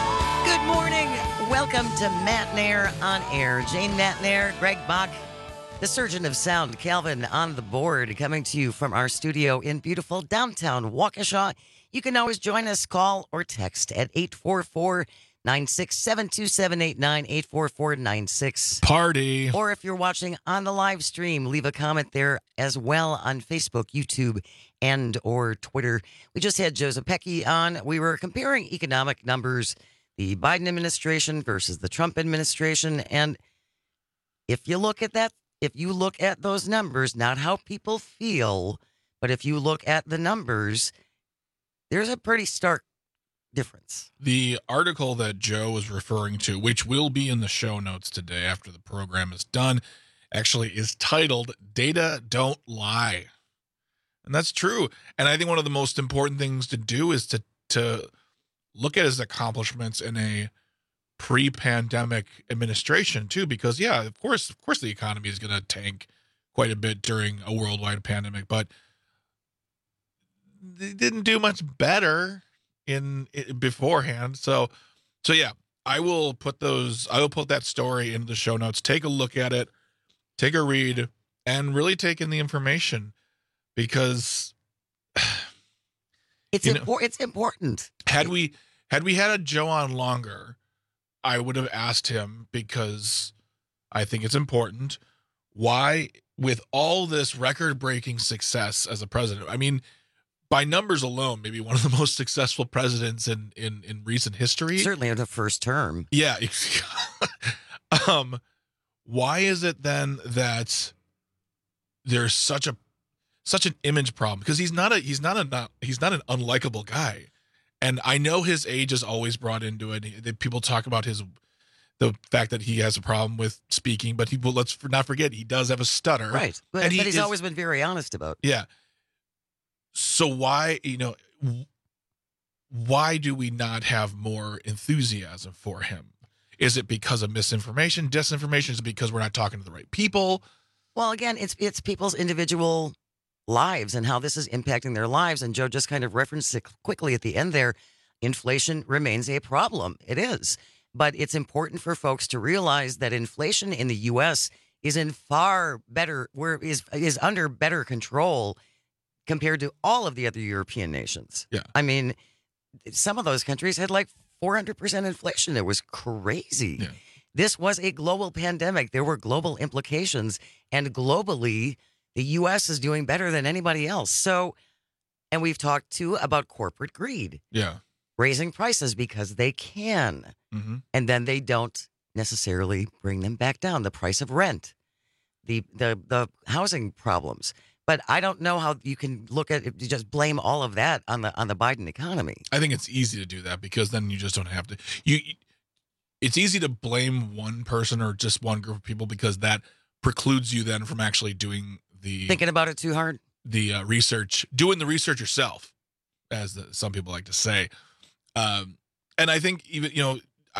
Good morning. Welcome to Matt Nair on Air. Jane Matt Nair, Greg Bach, The surgeon of sound, Calvin, on the board, coming to you from our studio in beautiful downtown Waukesha. You can always join us, call or text at 844-967-2789, 844-96. Party. Or if you're watching on the live stream, leave a comment there as well on Facebook, YouTube, and or Twitter. We just had Joe Zepecki on. We were comparing economic numbers, the Biden administration versus the Trump administration. And if you look at that, if you look at those numbers, not how people feel, but if you look at the numbers, there's a pretty stark difference. The article that Joe was referring to, which will be in the show notes today after the program is done, actually is titled Data Don't Lie. And that's true. And I think one of the most important things to do is to look at his accomplishments in a pre-pandemic administration too, because of course the economy is going to tank quite a bit during a worldwide pandemic, but they didn't do much better in beforehand. So yeah, I will put that story into the show notes. Take a look at it, take a read, and really take in the information, because it's important. Had we had a Joe on longer, I would have asked him, because I think it's important, why, with all this record-breaking success as a president, I mean, by numbers alone, maybe one of the most successful presidents in recent history. Certainly in the first term. Yeah. Why is it then that there's such an image problem? Because he's not an unlikable guy. And I know his age is always brought into it. People talk about the fact that he has a problem with speaking, but let's not forget, he does have a stutter. Right. But he's always been very honest about it. Yeah. So why do we not have more enthusiasm for him? Is it because of misinformation, disinformation? Is it because we're not talking to the right people? Well, again, it's people's individual lives and how this is impacting their lives. And Joe just kind of referenced it quickly at the end there. Inflation remains a problem. It is. But it's important for folks to realize that inflation in the U.S. is in far better, is under better control compared to all of the other European nations. Yeah. I mean, some of those countries had like 400% inflation. It was crazy. Yeah. This was a global pandemic. There were global implications. And globally, the U.S. is doing better than anybody else. So, and we've talked too about corporate greed. Yeah. Raising prices because they can. Mm-hmm. And then they don't necessarily bring them back down. The price of rent, the housing problems. But I don't know how you can look at it, you just blame all of that on the Biden economy. I think it's easy to do that, because then you just don't have to. It's easy to blame one person or just one group of people, because that precludes you then from actually doing thinking about it too hard. The research, doing the research yourself, as some people like to say. And I think even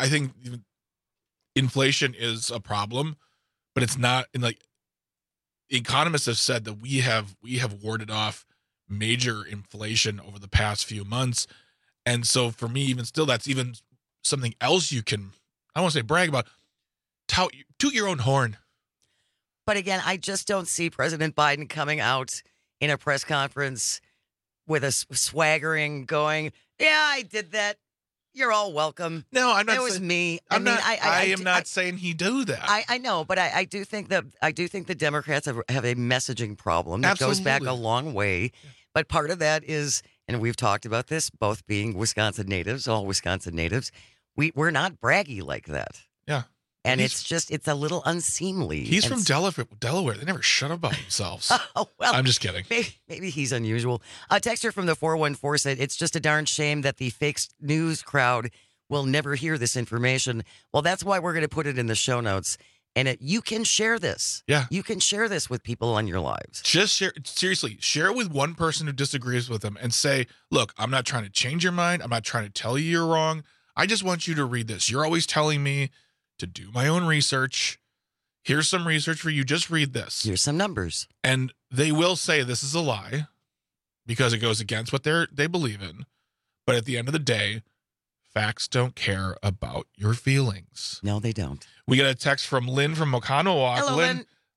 inflation is a problem, but it's not. Economists have said that we have warded off major inflation over the past few months, and so for me, even still, that's even something else you can. I don't want to say brag about. Toot your own horn. But again, I just don't see President Biden coming out in a press conference with a swaggering, going, "Yeah, I did that. You're all welcome." No, I'm not. It was me. I am not saying he do that. I know, but I do think the Democrats have a messaging problem that goes back a long way. Yeah. But part of that is, and we've talked about this, both being Wisconsin natives, all Wisconsin natives, we're not braggy like that. Yeah. And it's a little unseemly. He's from Delaware. They never shut up about themselves. Oh, well, I'm just kidding. Maybe he's unusual. A texter from the 414 said, "It's just a darn shame that the fake news crowd will never hear this information." Well, that's why we're going to put it in the show notes. And you can share this. Yeah. You can share this with people on your lives. Just share it with one person who disagrees with them and say, "Look, I'm not trying to change your mind. I'm not trying to tell you you're wrong. I just want you to read this. You're always telling me to do my own research. Here's some research for you. Just read this. Here's some numbers." And they will say this is a lie because it goes against what they believe in. But at the end of the day, facts don't care about your feelings. No, they don't. We got a text from Lynn from Mokanowoc. Hello, Lynn.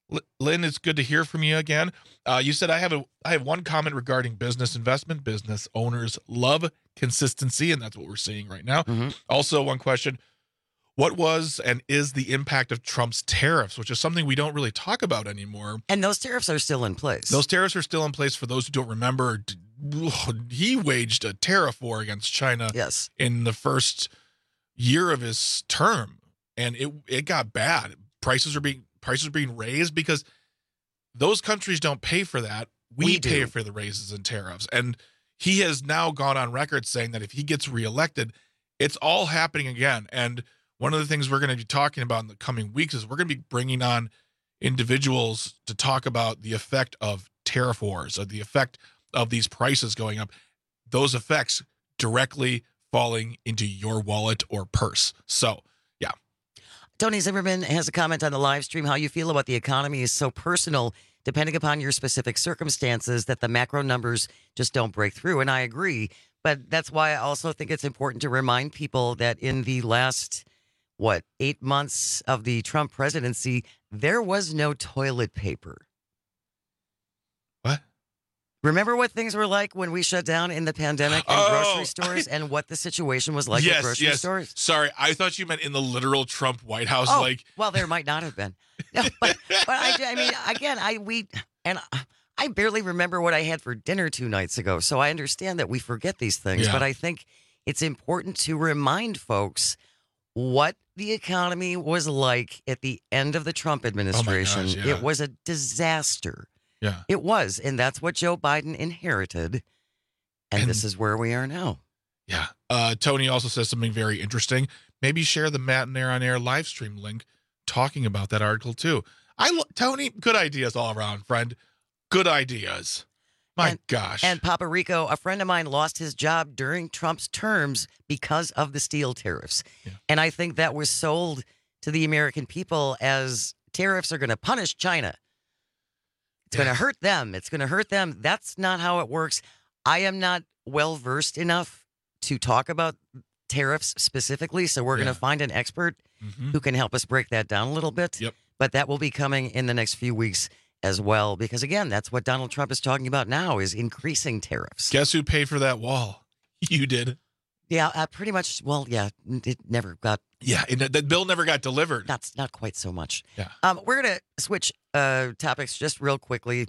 Lynn, it's good to hear from you again. You said I have one comment regarding business investment. Business owners love consistency, and that's what we're seeing right now. Also, one question. What was and is the impact of Trump's tariffs, which is something we don't really talk about anymore? And those tariffs are still in place. Those tariffs are still in place. For those who don't remember, he waged a tariff war against China in the first year of his term, and it got bad. Prices are being raised because those countries don't pay for that. We pay for the raises and tariffs. And he has now gone on record saying that if he gets reelected, it's all happening again. And one of the things we're going to be talking about in the coming weeks is we're going to be bringing on individuals to talk about the effect of tariff wars, or the effect of these prices going up, those effects directly falling into your wallet or purse. So, yeah. Tony Zimmerman has a comment on the live stream. How you feel about the economy is so personal, depending upon your specific circumstances, that the macro numbers just don't break through. And I agree. But that's why I also think it's important to remind people that in the last 8 months of the Trump presidency, there was no toilet paper. What? Remember what things were like when we shut down in the pandemic in grocery stores and what the situation was like at grocery stores? Sorry, I thought you meant in the literal Trump White House. Well, there might not have been. No, but I mean, again, I barely remember what I had for dinner 2 nights ago, so I understand that we forget these things. Yeah. But I think it's important to remind folks what the economy was like at the end of the Trump administration. Oh my gosh, yeah. It was a disaster. Yeah. It was. And that's what Joe Biden inherited. And this is where we are now. Yeah. Tony also says something very interesting. Maybe share the Matt and Air on Air live stream link talking about that article too. Tony, good ideas all around, friend. Good ideas. My gosh. And Papa Rico, a friend of mine, lost his job during Trump's terms because of the steel tariffs. Yeah. And I think that was sold to the American people as tariffs are going to punish China. It's going to hurt them. It's going to hurt them. That's not how it works. I am not well-versed enough to talk about tariffs specifically, so we're going to find an expert who can help us break that down a little bit. Yep. But that will be coming in the next few weeks as well, because again, that's what Donald Trump is talking about now, is increasing tariffs. Guess who paid for that wall? You did. Yeah, pretty much. Well, yeah, it never got. Yeah, that bill never got delivered. Not quite so much. Yeah. We're gonna switch topics just real quickly,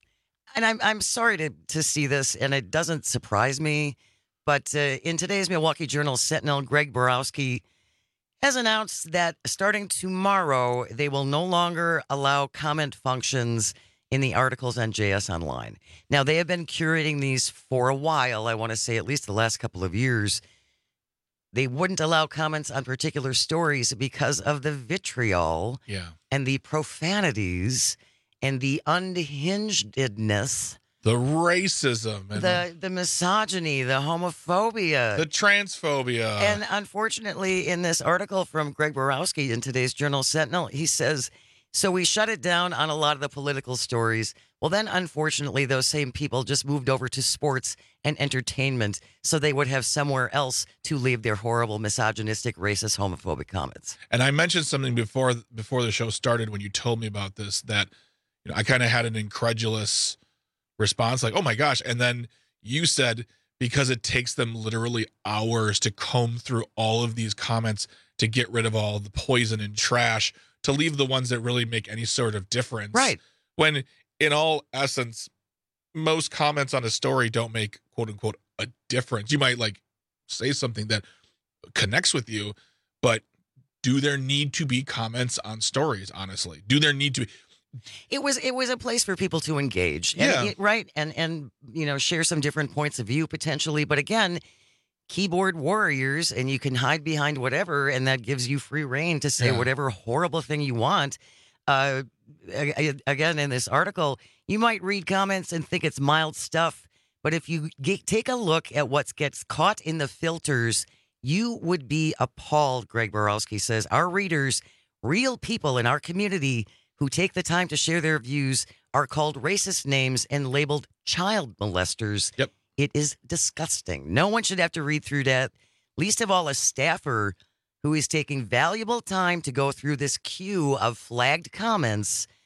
and I'm sorry to see this, and it doesn't surprise me, but in today's Milwaukee Journal Sentinel, Greg Borowski has announced that starting tomorrow, they will no longer allow comment functions in the articles on JS Online. Now, they have been curating these for a while. I want to say at least the last couple of years. They wouldn't allow comments on particular stories because of the vitriol and the profanities and the unhingedness. The racism. And the misogyny, the homophobia. The transphobia. And unfortunately, in this article from Greg Borowski in today's Journal Sentinel, he says, so we shut it down on a lot of the political stories. Well, then, unfortunately, those same people just moved over to sports and entertainment so they would have somewhere else to leave their horrible, misogynistic, racist, homophobic comments. And I mentioned something before the show started when you told me about this, that I kind of had an incredulous response, like, oh my gosh. And then you said, because it takes them literally hours to comb through all of these comments to get rid of all the poison and trash, to leave the ones that really make any sort of difference. Right. When in all essence, most comments on a story don't make quote unquote a difference. You might say something that connects with you, but do there need to be comments on stories? Honestly, do there need to be? It was a place for people to engage, and, right, and share some different points of view potentially. But again, keyboard warriors, and you can hide behind whatever, and that gives you free reign to say whatever horrible thing you want. Again, in this article, you might read comments and think it's mild stuff, but if you take a look at what gets caught in the filters, you would be appalled. Greg Borowski says our readers, real people in our community who take the time to share their views, are called racist names and labeled child molesters. Yep. It is disgusting. No one should have to read through that, least of all a staffer who is taking valuable time to go through this queue of flagged comments.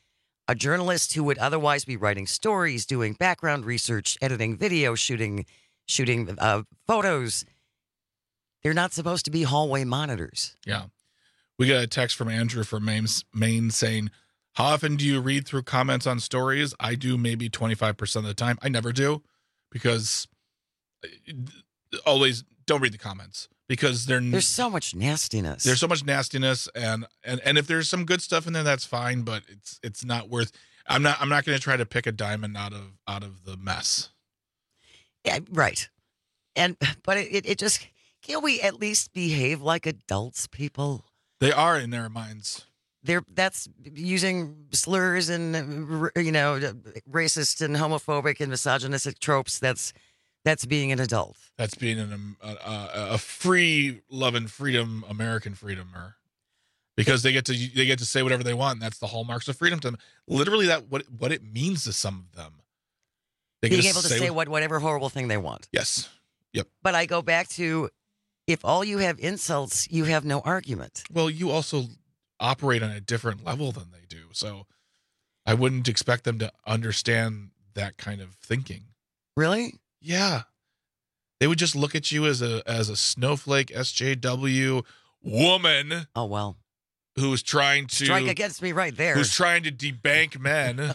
a journalist who would otherwise be writing stories, doing background research, editing video, shooting photos. They're not supposed to be hallway monitors. Yeah. We got a text from Andrew from Maine saying, how often do you read through comments on stories? I do maybe 25% of the time. I never do, because always don't read the comments, because there's so much nastiness. There's so much nastiness, and if there's some good stuff in there, that's fine, but it's not worth. I'm not going to try to pick a diamond out of the mess. Yeah, right. But it just, can't we at least behave like adults, people? They are in their minds. That's using slurs and racist and homophobic and misogynistic tropes. That's being an adult. That's being a free loving freedom, American freedomer, because they get to say whatever they want. And that's the hallmarks of freedom to them. Literally, what it means to some of them. Being able to say whatever horrible thing they want. Yes. Yep. But I go back to, if all you have insults, you have no argument. Well, you also operate on a different level than they do, so I wouldn't expect them to understand that kind of thinking. Really? Yeah. They would just look at you as a snowflake SJW woman. Oh, well. Who's trying to strike against me right there. Who's trying to debank men.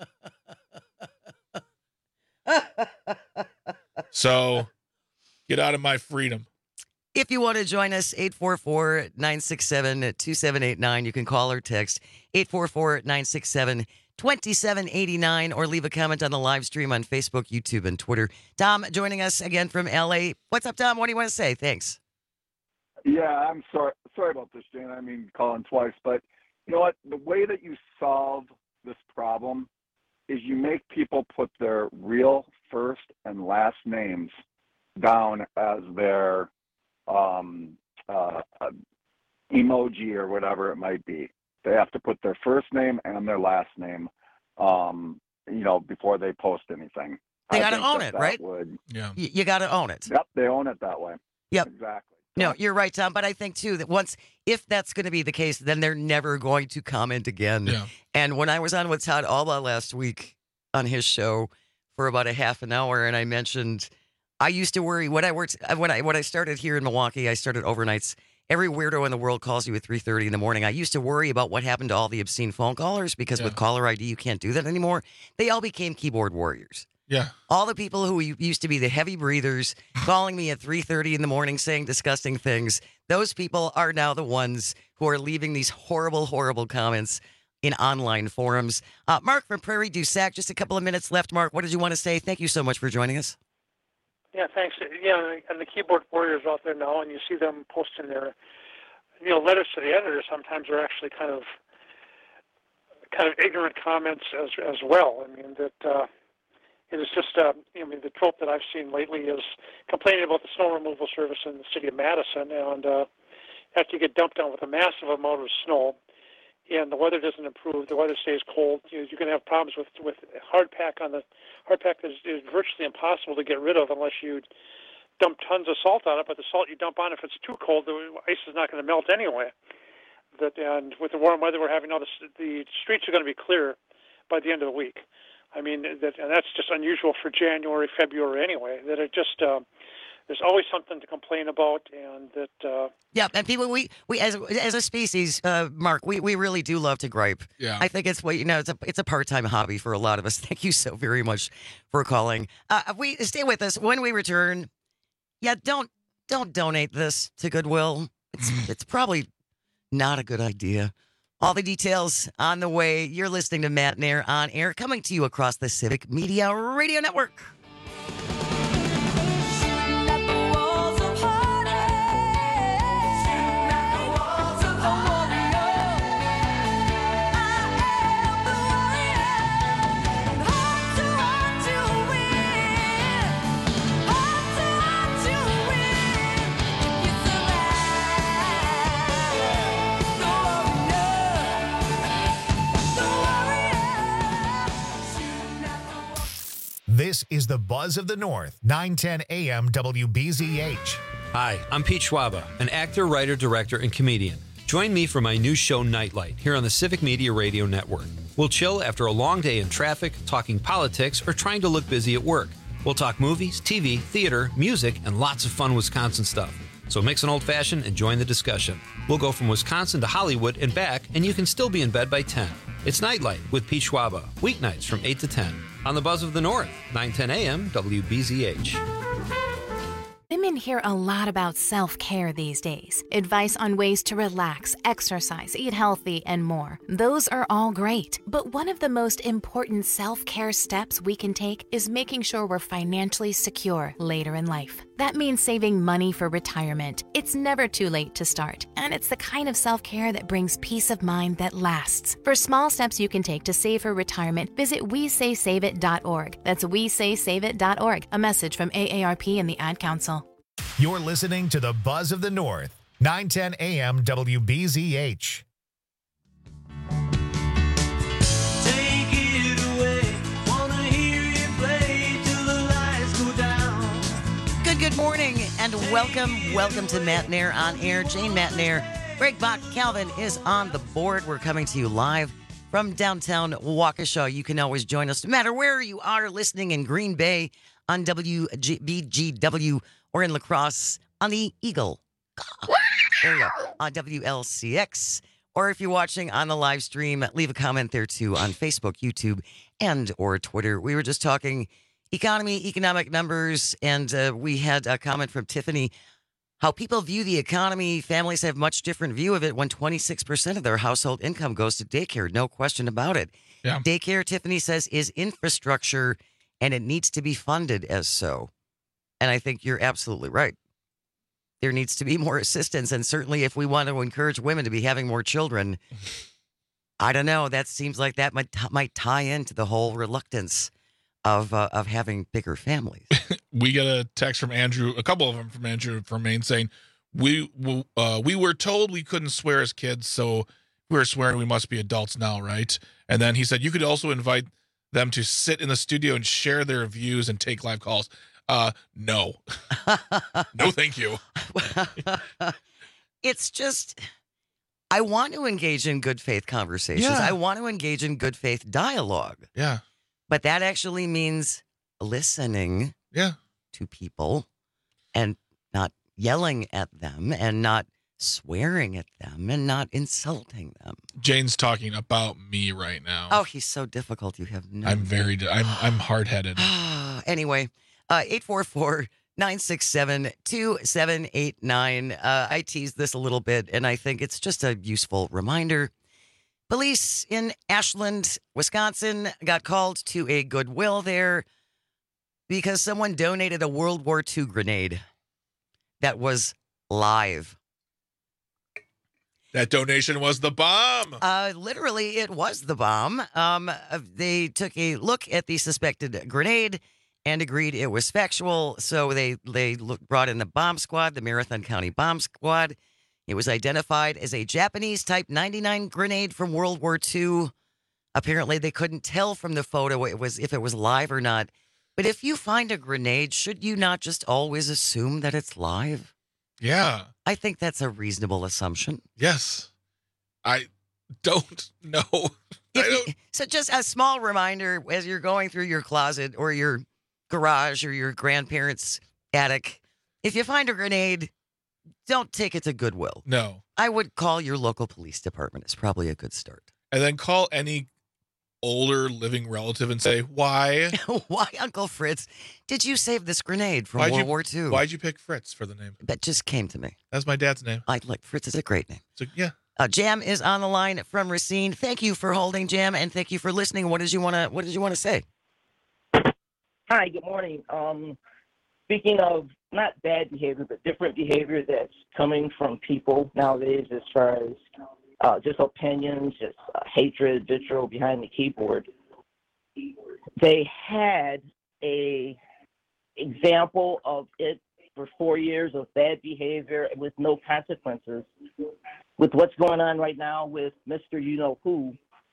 So, get out of my freedom. If you want to join us, 844-967-2789. You can call or text 844-967-2789, or leave a comment on the live stream on Facebook, YouTube, and Twitter. Tom joining us again from LA. What's up, Tom? What do you want to say? Thanks. Yeah, I'm sorry about this, Jane. I mean, calling twice, but you know what? The way that you solve this problem is you make people put their real first and last names down as their emoji or whatever it might be. They have to put their first name and their last name, before they post anything. They got to own it, right? Yeah. You got to own it. Yep, they own it that way. Yep. Exactly. No, you're right, Tom. But I think, too, that if that's going to be the case, then they're never going to comment again. Yeah. And when I was on with Todd Alba last week on his show for about a half an hour, and I mentioned I used to worry when I started here in Milwaukee, I started overnights. Every weirdo in the world calls you at 3:30 in the morning. I used to worry about what happened to all the obscene phone callers, because with caller ID, you can't do that anymore. They all became keyboard warriors. Yeah. All the people who used to be the heavy breathers calling me at 3:30 in the morning saying disgusting things, those people are now the ones who are leaving these horrible, horrible comments in online forums. Mark from Prairie du Sac, just a couple of minutes left. Mark, what did you want to say? Thank you so much for joining us. Yeah, thanks. Yeah, and the keyboard warriors out there now, and you see them posting their, letters to the editor. Sometimes are actually kind of ignorant comments as well. I mean that it is just the trope that I've seen lately is complaining about the snow removal service in the city of Madison, and after you get dumped on with a massive amount of snow, and the weather doesn't improve, the weather stays cold, you're going to have problems with hard pack on the hard pack that is virtually impossible to get rid of unless you dump tons of salt on it. But the salt you dump on, if it's too cold, the ice is not going to melt anyway. And with the warm weather we're having now, the streets are going to be clear by the end of the week. I mean, and that's just unusual for January, February anyway. That it just there's always something to complain about, and that. Yeah, and people, we as a species, Mark, we really do love to gripe. Yeah, I think it's it's a part-time hobby for a lot of us. Thank you so very much for calling. We stay with us when we return. Yeah, don't donate this to Goodwill. It's probably not a good idea. All the details on the way. You're listening to Matt Nair on Air, coming to you across the Civic Media Radio Network. This is the Buzz of the North, 910 AM WBZH. Hi, I'm Pete Schwaba, an actor, writer, director, and comedian. Join me for my new show, Nightlight, here on the Civic Media Radio Network. We'll chill after a long day in traffic, talking politics, or trying to look busy at work. We'll talk movies, TV, theater, music, and lots of fun Wisconsin stuff. So mix an old-fashioned and join the discussion. We'll go from Wisconsin to Hollywood and back, and you can still be in bed by 10. It's Nightlight with Pete Schwaba, weeknights from 8 to 10 on the Buzz of the North, 9:10 a.m. WBZH. Women hear a lot about self-care these days. Advice on ways to relax, exercise, eat healthy, and more. Those are all great. But one of the most important self-care steps we can take is making sure we're financially secure later in life. That means saving money for retirement. It's never too late to start, and it's the kind of self-care that brings peace of mind that lasts. For small steps you can take to save for retirement, visit WeSaySaveIt.org. That's WeSaySaveIt.org. A message from AARP and the Ad Council. You're listening to the Buzz of the North, 9:10 a.m. WBZH. Take it away. Wanna hear you play till the lights go down. Good morning, and welcome to Matt Nair on Air. Jane Matt Nair, Greg Bach, Calvin is on the board. We're coming to you live from downtown Waukesha. You can always join us no matter where you are listening in Green Bay on WBGW or in La Crosse on the Eagle. There you go. On WLCX. Or if you're watching on the live stream, leave a comment there too on Facebook, YouTube, and or Twitter. We were just talking economic numbers, and we had a comment from Tiffany. How people view the economy, families have much different view of it when 26% of their household income goes to daycare. No question about it. Yeah. Daycare, Tiffany says, is infrastructure, and it needs to be funded as so. And I think you're absolutely right. There needs to be more assistance. And certainly if we want to encourage women to be having more children, I don't know. That seems like that might tie into the whole reluctance of having bigger families. We got a text from Andrew, a couple of them from Andrew from Maine saying, we were told we couldn't swear as kids, so we're swearing we must be adults now, right? And then he said you could also invite them to sit in the studio and share their views and take live calls. No. No, thank you. It's just, I want to engage in good faith conversations. Yeah. I want to engage in good faith dialogue. Yeah. But that actually means listening to people and not yelling at them and not swearing at them and not insulting them. Jane's talking about me right now. Oh, he's so difficult. You have no I'm I'm hard-headed. Anyway, 844-967-2789. I teased this a little bit, and I think it's just a useful reminder. Police in Ashland, Wisconsin, got called to a Goodwill there because someone donated a World War II grenade that was live. That donation was the bomb. Literally, it was the bomb. They took a look at the suspected grenade and agreed it was factual. So they brought in the bomb squad, the Marathon County Bomb Squad. It was identified as a Japanese Type 99 grenade from World War II. Apparently, they couldn't tell from the photo if it was live or not. But if you find a grenade, should you not just always assume that it's live? Yeah. I think that's a reasonable assumption. Yes. I don't know. So just a small reminder as you're going through your closet or your garage or your grandparents' attic, if you find a grenade, don't take it to Goodwill. No. I would call your local police department. It's probably a good start. And then call any older living relative and say, why? Why, Uncle Fritz, did you save this grenade from World War II? Why'd you pick Fritz for the name? That just came to me. That's my dad's name. Fritz is a great name. So, yeah. Jam is on the line from Racine. Thank you for holding, Jam, and thank you for listening. What did you want to say? Hi, good morning. Speaking of not bad behavior, but different behavior that's coming from people nowadays as far as just opinions, just hatred, vitriol behind the keyboard. They had a example of it for 4 years of bad behavior with no consequences. With what's going on right now with Mr. You-Know-Who,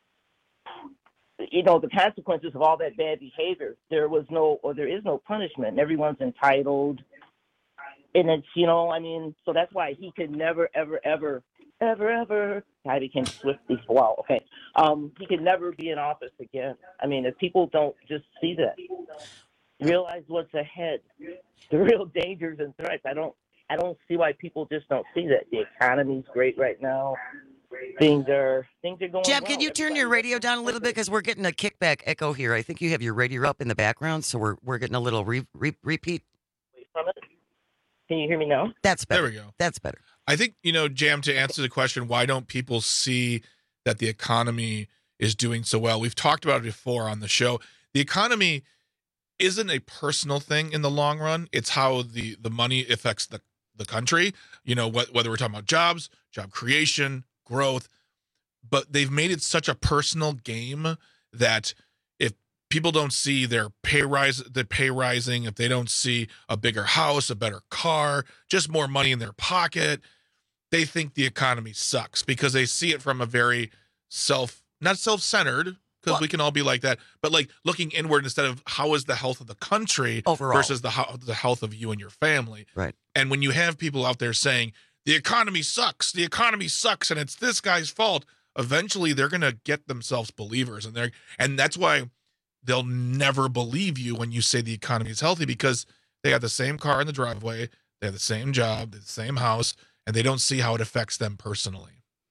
the consequences of all that bad behavior, there is no punishment. Everyone's entitled. And it's, so that's why he could never, ever, ever ever. I became Swifty. Wow, okay. He could never be in office again. I mean, if people don't just see that, realize what's ahead, the real dangers and threats. I don't see why people just don't see that. The economy's great right now. Things are going Jeb, well. can you turn your radio down a little bit, because we're getting a kickback echo here. I think you have your radio up in the background, so we're getting a little repeat. From it. Can you hear me now? That's better. There we go. That's better. I think, Jam, to answer the question, why don't people see that the economy is doing so well? We've talked about it before on the show. The economy isn't a personal thing in the long run. It's how the money affects the country, whether we're talking about jobs, job creation, growth. But they've made it such a personal game that if people don't see their pay rising, if they don't see a bigger house, a better car, just more money in their pocket, they think the economy sucks because they see it from a very not self-centered, because we can all be like that, but like looking inward instead of how is the health of the country overall versus the health of you and your family. Right. And when you have people out there saying the economy sucks, and it's this guy's fault, eventually they're going to get themselves believers, and that's why they'll never believe you when you say the economy is healthy, because they have the same car in the driveway, they have the same job, the same house, and they don't see how it affects them personally.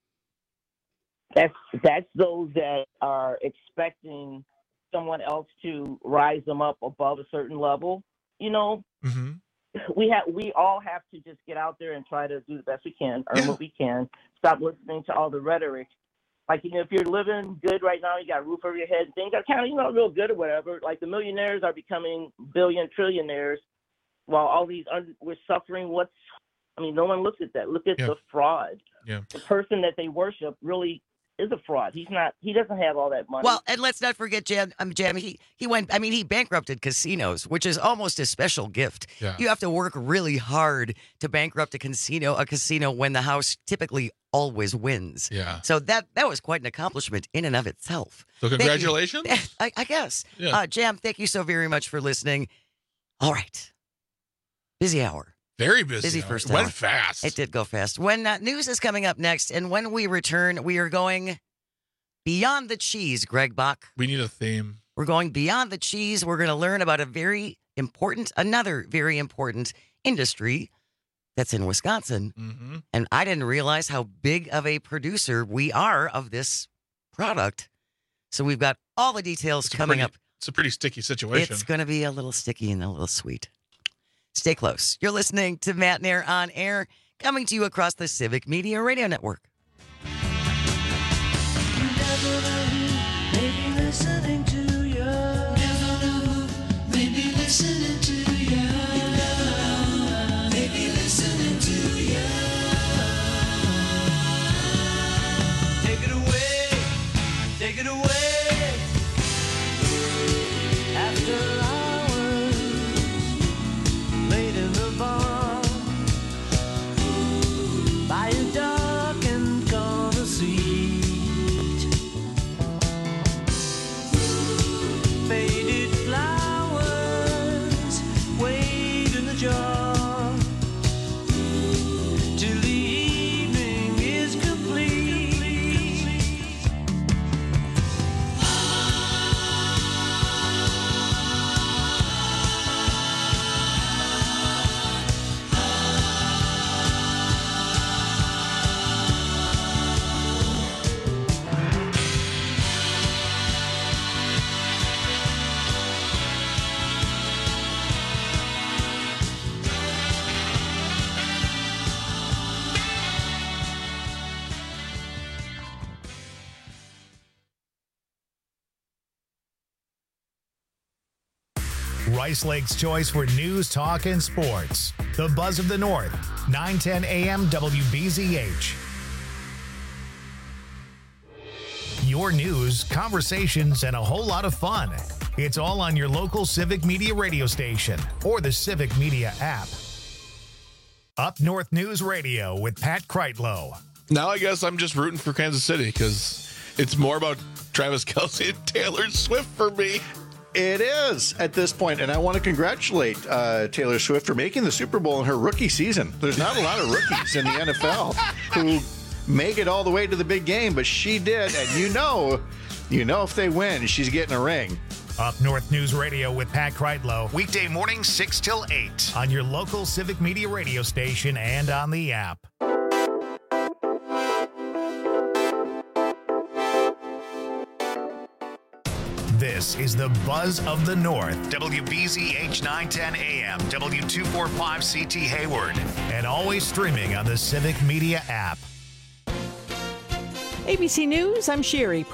That's those that are expecting someone else to rise them up above a certain level. Mm-hmm. We all have to just get out there and try to do the best we can, earn what we can. Stop listening to all the rhetoric. Like, if you're living good right now, you got a roof over your head, things are kind of, real good or whatever. Like, the millionaires are becoming billion trillionaires while all these, we're suffering. No one looks at that. Look at the fraud. Yeah. The person that they worship really is a fraud. He doesn't have all that money. Well, and let's not forget Jam, he bankrupted casinos, which is almost a special gift. Yeah. You have to work really hard to bankrupt a casino when the house typically always wins. Yeah. So that was quite an accomplishment in and of itself. So congratulations. I guess. Yeah. Jam, thank you so very much for listening. All right. Busy hour. Very busy. First hour. hour. Went fast. It did go fast. When news is coming up next, and when we return, we are going beyond the cheese, Greg Bach. We need a theme. We're going beyond the cheese. We're going to learn about another very important industry that's in Wisconsin. Mm-hmm. And I didn't realize how big of a producer we are of this product. So we've got all the details coming up. It's a pretty sticky situation. It's going to be a little sticky and a little sweet. Stay close. You're listening to Matt Nair on Air, coming to you across the Civic Media Radio Network. Maybe listening to you. Never know. Maybe listening to you. Maybe listening to you. Take it away. Take it away. After hours, late in the bar, by a dark and corner seat. Faded flowers wave in the jar till the evening is complete. Rice Lake's choice for news, talk, and sports. The Buzz of the North, 910 AM WBZH. Your news, conversations, and a whole lot of fun. It's all on your local Civic Media radio station or the Civic Media app. Up North News Radio with Pat Kreitlow. Now I guess I'm just rooting for Kansas City because it's more about Travis Kelce and Taylor Swift for me. It is at this point, and I want to congratulate Taylor Swift for making the Super Bowl in her rookie season. There's not a lot of rookies in the NFL who make it all the way to the big game, but she did. And you know if they win, she's getting a ring. Up North News Radio with Pat Kreitlow. Weekday mornings 6 till 8 on your local Civic Media radio station and on the app. This is the Buzz of the North. WBZH 910 AM, W245 CT Hayward, and always streaming on the Civic Media app. ABC News, I'm Sherry.